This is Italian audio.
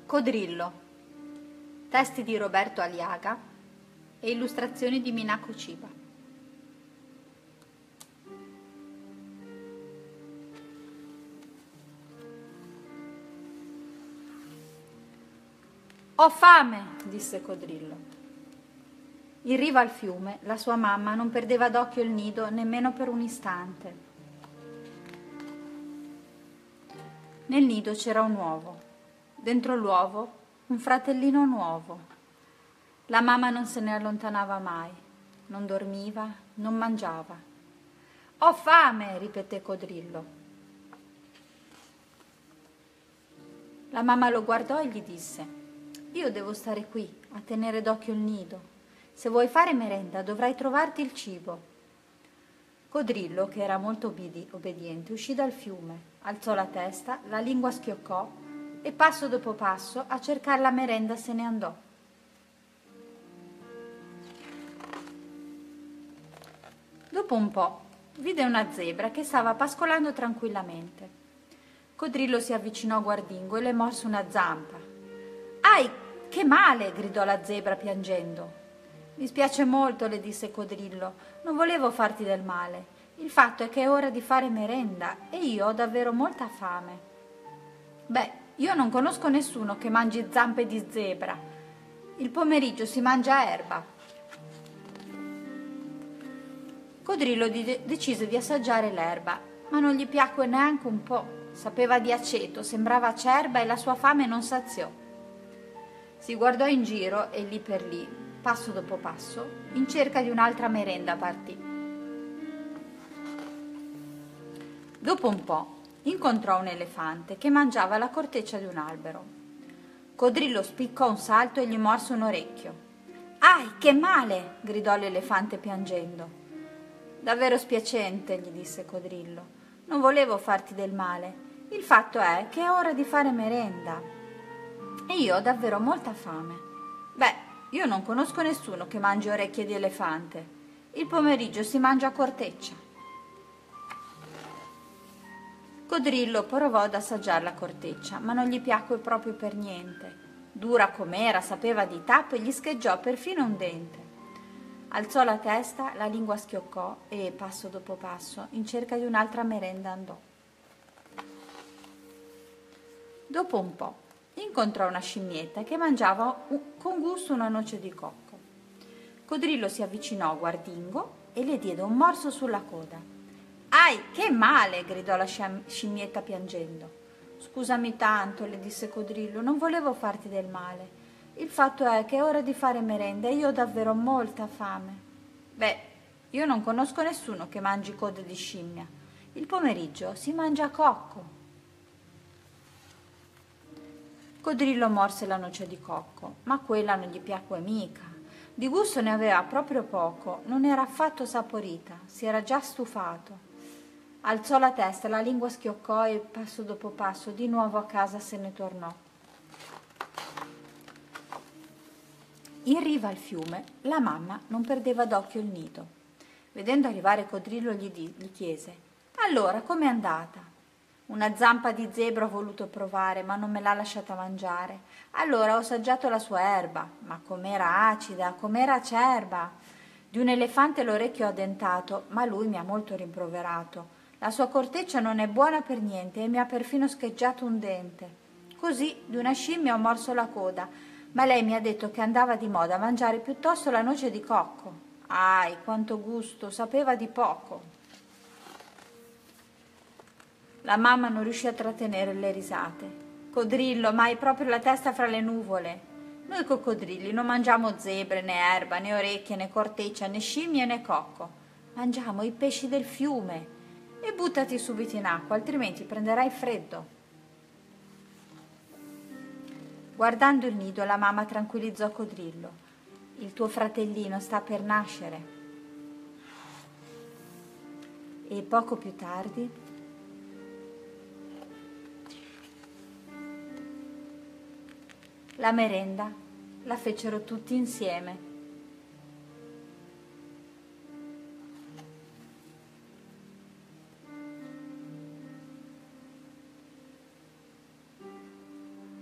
Codrillo, testi di Roberto Aliaga e illustrazioni di Minako Chiba. Ho fame, disse Codrillo. In riva al fiume la sua mamma non perdeva d'occhio il nido nemmeno per un istante. Nel nido c'era un uovo. Dentro l'uovo un fratellino nuovo. La mamma non se ne allontanava mai, non dormiva, non mangiava. Ho fame, ripeté Codrillo. La mamma lo guardò e gli disse: io devo stare qui a tenere d'occhio il nido. Se vuoi fare merenda dovrai trovarti il cibo. Codrillo, che era molto obbediente, uscì dal fiume, alzò la testa, la lingua schioccò e passo dopo passo a cercare la merenda se ne andò. Dopo un po' vide una zebra che stava pascolando tranquillamente. Codrillo si avvicinò guardingo e le morse una zampa. «Ai, che male!» gridò la zebra piangendo. «Mi spiace molto», le disse Codrillo, «non volevo farti del male. Il fatto è che è ora di fare merenda e io ho davvero molta fame». «Beh, io non conosco nessuno che mangi zampe di zebra. Il pomeriggio si mangia erba». Codrillo decise di assaggiare l'erba, ma non gli piacque neanche un po'. Sapeva di aceto, sembrava acerba e la sua fame non saziò. Si guardò in giro e lì per lì, passo dopo passo, in cerca di un'altra merenda partì. Dopo un po' incontrò un elefante che mangiava la corteccia di un albero. Codrillo spiccò un salto e gli morse un orecchio. «Ai, che male!» gridò l'elefante piangendo. «Davvero spiacente», gli disse Codrillo. «Non volevo farti del male. Il fatto è che è ora di fare merenda e io ho davvero molta fame. Beh, io non conosco nessuno che mangi orecchie di elefante. Il pomeriggio si mangia corteccia». Codrillo provò ad assaggiare la corteccia, ma non gli piacque proprio per niente. Dura com'era, sapeva di tappo e gli scheggiò perfino un dente. Alzò la testa, la lingua schioccò e, passo dopo passo, in cerca di un'altra merenda andò. Dopo un po' incontrò una scimmietta che mangiava con gusto una noce di cocco. Codrillo si avvicinò guardingo e le diede un morso sulla coda. «Ai, che male!» gridò la scimmietta piangendo. «Scusami tanto», le disse Codrillo, «non volevo farti del male. Il fatto è che è ora di fare merenda e io ho davvero molta fame». «Beh, io non conosco nessuno che mangi code di scimmia. Il pomeriggio si mangia cocco». Codrillo morse la noce di cocco, ma quella non gli piacque mica. Di gusto ne aveva proprio poco, non era affatto saporita, si era già stufato. Alzò la testa, la lingua schioccò e passo dopo passo di nuovo a casa se ne tornò. In riva al fiume la mamma non perdeva d'occhio il nido. Vedendo arrivare Codrillo gli chiese: «Allora, com'è andata?» «Una zampa di zebra ho voluto provare, ma non me l'ha lasciata mangiare. Allora ho assaggiato la sua erba, ma com'era acida, com'era acerba. Di un elefante l'orecchio ho addentato, ma lui mi ha molto rimproverato. La sua corteccia non è buona per niente e mi ha perfino scheggiato un dente. Così di una scimmia ho morso la coda, ma lei mi ha detto che andava di moda mangiare piuttosto la noce di cocco. Ahi, quanto gusto, sapeva di poco». La mamma non riuscì a trattenere le risate. «Codrillo, ma hai proprio la testa fra le nuvole. Noi coccodrilli non mangiamo zebre, né erba, né orecchie, né corteccia, né scimmie, né cocco. Mangiamo i pesci del fiume. E buttati subito in acqua, altrimenti prenderai freddo». Guardando il nido, la mamma tranquillizzò Codrillo. «Il tuo fratellino sta per nascere». E poco più tardi la merenda la fecero tutti insieme